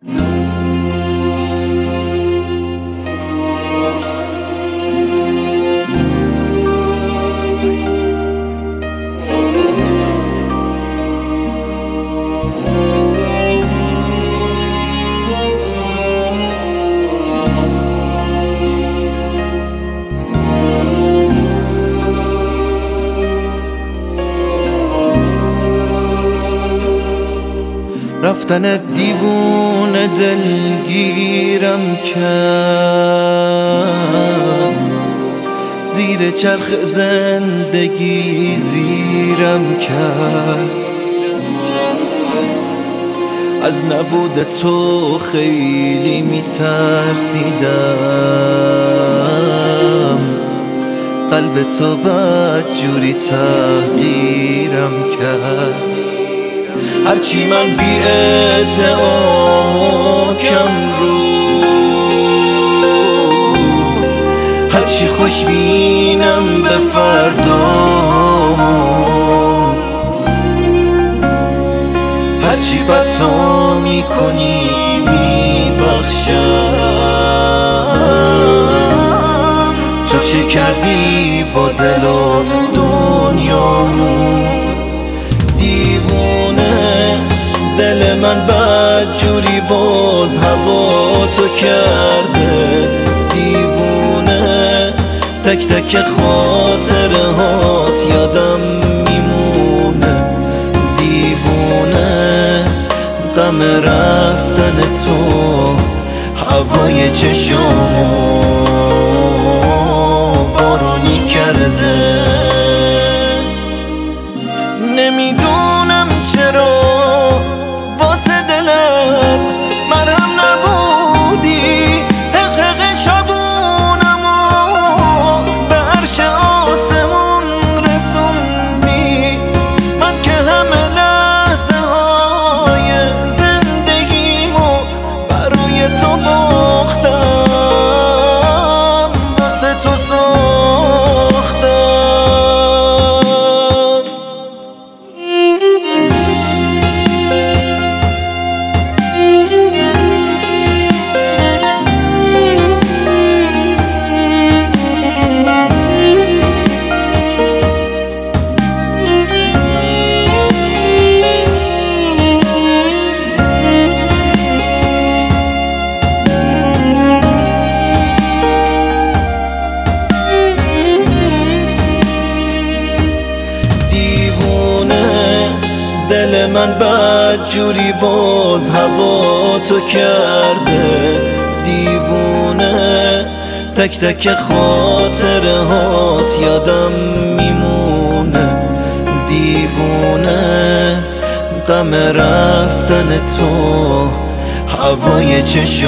رفتن دیوونه دلگیرم کرد، زیر چرخ زندگی زیرم کرد. از نبود تو خیلی میترسیدم، قلب تو بدجوری تغییرم کرد. هرچی من بی ادعا کم رو، هرچی خوشبینم به فردا، هرچی بد تو میکنی میبخشم. تو چه کردی با دل و دنیامون؟ دل من بدجوری باز هوا تو کرده دیوونه. تک تک خاطره هات یادم میمونه دیوونه. غم رفتن تو هوای چشامو بارونی کرده. نمیدونم چرا واسه دلم مرهم نبودی، حق شبونمو به عرش آسمون رسوندی. من که همه لحظه های زندگیمو برای تو باختم، واسه تو ساختم. دل من بدجوری باز هوا تو کرده دیوونه. تک تک خاطره هات یادم میمونه دیوونه. غم رفتن تو هوای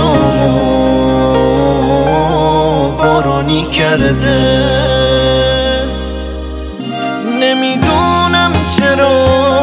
چشامو بارونی کرده. نمیدونم چرا